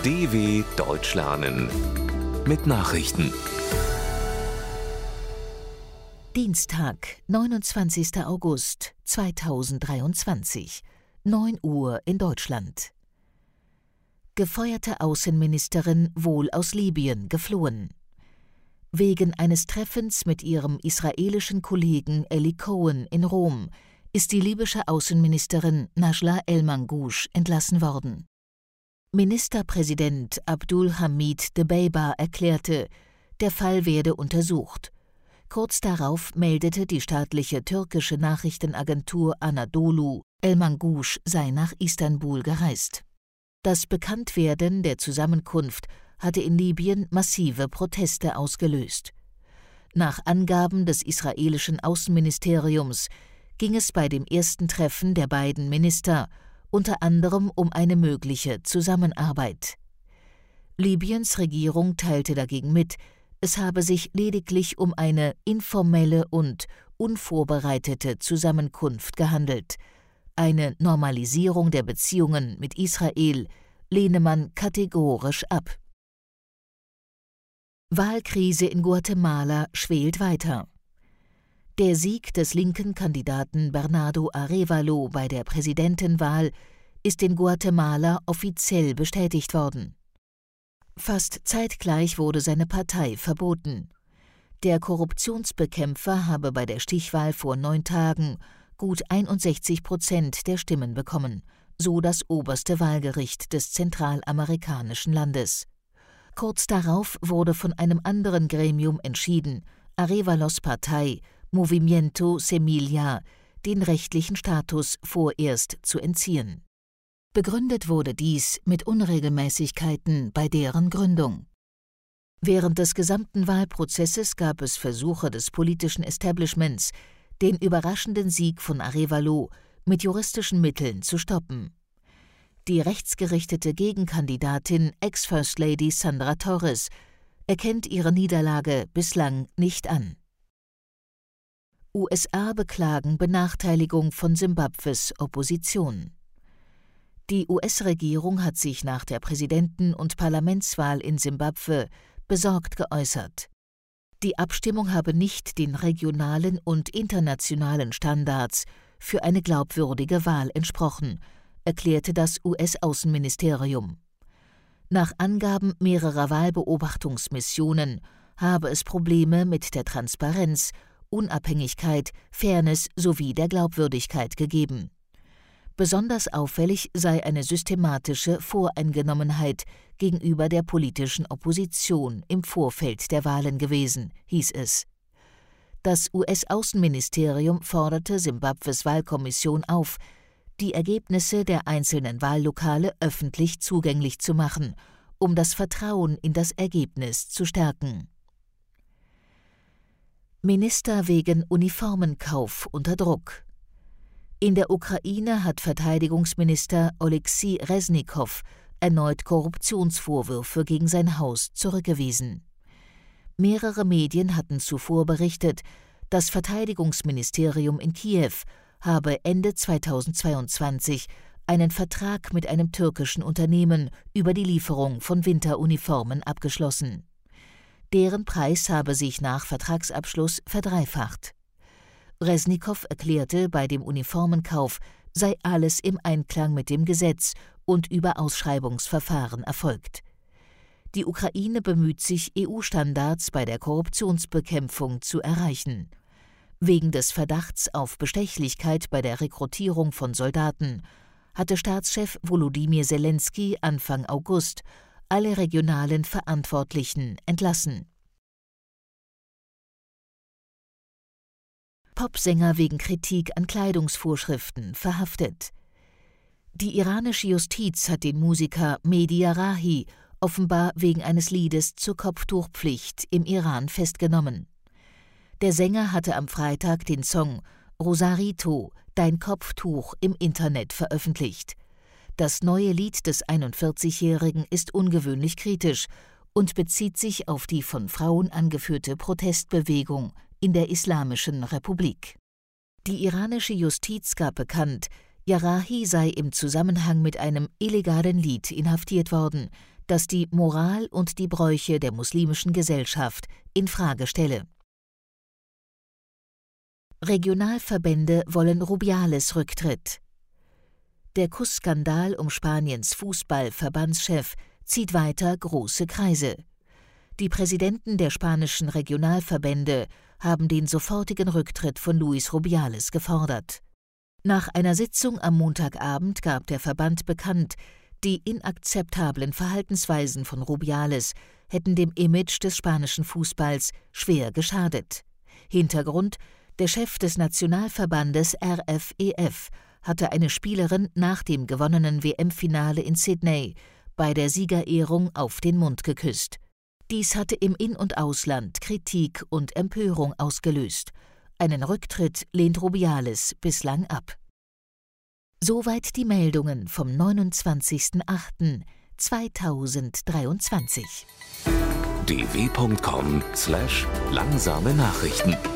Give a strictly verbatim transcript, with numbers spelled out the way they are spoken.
D W Deutsch lernen mit Nachrichten. Dienstag, neunundzwanzigster August zweitausenddreiundzwanzig, neun Uhr in Deutschland. Gefeuerte Außenministerin wohl aus Libyen geflohen. Wegen eines Treffens mit ihrem israelischen Kollegen Eli Cohen in Rom ist die libysche Außenministerin Najla El-Manghoush entlassen worden. Ministerpräsident Abdul Hamid Dbeibah erklärte, der Fall werde untersucht. Kurz darauf meldete die staatliche türkische Nachrichtenagentur Anadolu, El-Manghoush sei nach Istanbul gereist. Das Bekanntwerden der Zusammenkunft hatte in Libyen massive Proteste ausgelöst. Nach Angaben des israelischen Außenministeriums ging es bei dem ersten Treffen der beiden Minister unter anderem um eine mögliche Zusammenarbeit. Libyens Regierung teilte dagegen mit, es habe sich lediglich um eine informelle und unvorbereitete Zusammenkunft gehandelt. Eine Normalisierung der Beziehungen mit Israel lehne man kategorisch ab. Wahlkrise in Guatemala schwelt weiter. Der Sieg des linken Kandidaten Bernardo Arévalo bei der Präsidentenwahl ist in Guatemala offiziell bestätigt worden. Fast zeitgleich wurde seine Partei verboten. Der Korruptionsbekämpfer habe bei der Stichwahl vor neun Tagen gut einundsechzig Prozent der Stimmen bekommen, so das oberste Wahlgericht des zentralamerikanischen Landes. Kurz darauf wurde von einem anderen Gremium entschieden, Arévalos Partei Movimiento Semilla den rechtlichen Status vorerst zu entziehen. Begründet wurde dies mit Unregelmäßigkeiten bei deren Gründung. Während des gesamten Wahlprozesses gab es Versuche des politischen Establishments, den überraschenden Sieg von Arévalo mit juristischen Mitteln zu stoppen. Die rechtsgerichtete Gegenkandidatin Ex-First Lady Sandra Torres erkennt ihre Niederlage bislang nicht an. U S A beklagen Benachteiligung von Simbabwes Opposition. Die U S-Regierung hat sich nach der Präsidenten- und Parlamentswahl in Simbabwe besorgt geäußert. Die Abstimmung habe nicht den regionalen und internationalen Standards für eine glaubwürdige Wahl entsprochen, erklärte das U S-Außenministerium. Nach Angaben mehrerer Wahlbeobachtungsmissionen habe es Probleme mit der Transparenz, Unabhängigkeit, Fairness sowie der Glaubwürdigkeit gegeben. Besonders auffällig sei eine systematische Voreingenommenheit gegenüber der politischen Opposition im Vorfeld der Wahlen gewesen, hieß es. Das U S-Außenministerium forderte Simbabwes Wahlkommission auf, die Ergebnisse der einzelnen Wahllokale öffentlich zugänglich zu machen, um das Vertrauen in das Ergebnis zu stärken. Minister wegen Uniformenkauf unter Druck. In der Ukraine hat Verteidigungsminister Oleksij Resnikow erneut Korruptionsvorwürfe gegen sein Haus zurückgewiesen. Mehrere Medien hatten zuvor berichtet, das Verteidigungsministerium in Kiew habe Ende zweitausendzweiundzwanzig einen Vertrag mit einem türkischen Unternehmen über die Lieferung von Winteruniformen abgeschlossen. Deren Preis habe sich nach Vertragsabschluss verdreifacht. Resnikow erklärte, bei dem Uniformenkauf sei alles im Einklang mit dem Gesetz und über Ausschreibungsverfahren erfolgt. Die Ukraine bemüht sich, E U-Standards bei der Korruptionsbekämpfung zu erreichen. Wegen des Verdachts auf Bestechlichkeit bei der Rekrutierung von Soldaten hatte Staatschef Volodymyr Selenskyj Anfang August alle regionalen Verantwortlichen entlassen. Popsänger wegen Kritik an Kleidungsvorschriften verhaftet. Die iranische Justiz hat den Musiker Mehdi Yarahi offenbar wegen eines Liedes zur Kopftuchpflicht im Iran festgenommen. Der Sänger hatte am Freitag den Song Rosarito, Dein Kopftuch im Internet veröffentlicht. Das neue Lied des einundvierzigjährigen ist ungewöhnlich kritisch und bezieht sich auf die von Frauen angeführte Protestbewegung in der Islamischen Republik. Die iranische Justiz gab bekannt, Yarahi sei im Zusammenhang mit einem illegalen Lied inhaftiert worden, das die Moral und die Bräuche der muslimischen Gesellschaft in Frage stelle. Regionalverbände wollen Rubiales Rücktritt. Der Kussskandal um Spaniens Fußballverbandschef zieht weiter große Kreise. Die Präsidenten der spanischen Regionalverbände haben den sofortigen Rücktritt von Luis Rubiales gefordert. Nach einer Sitzung am Montagabend gab der Verband bekannt, die inakzeptablen Verhaltensweisen von Rubiales hätten dem Image des spanischen Fußballs schwer geschadet. Hintergrund: Der Chef des Nationalverbandes R F E F hatte eine Spielerin nach dem gewonnenen W M-Finale in Sydney bei der Siegerehrung auf den Mund geküsst. Dies hatte im In- und Ausland Kritik und Empörung ausgelöst. Einen Rücktritt lehnt Rubiales bislang ab. Soweit die Meldungen vom neunundzwanzigsten achten zweitausenddreiundzwanzig. d w punkt com slash langsame Nachrichten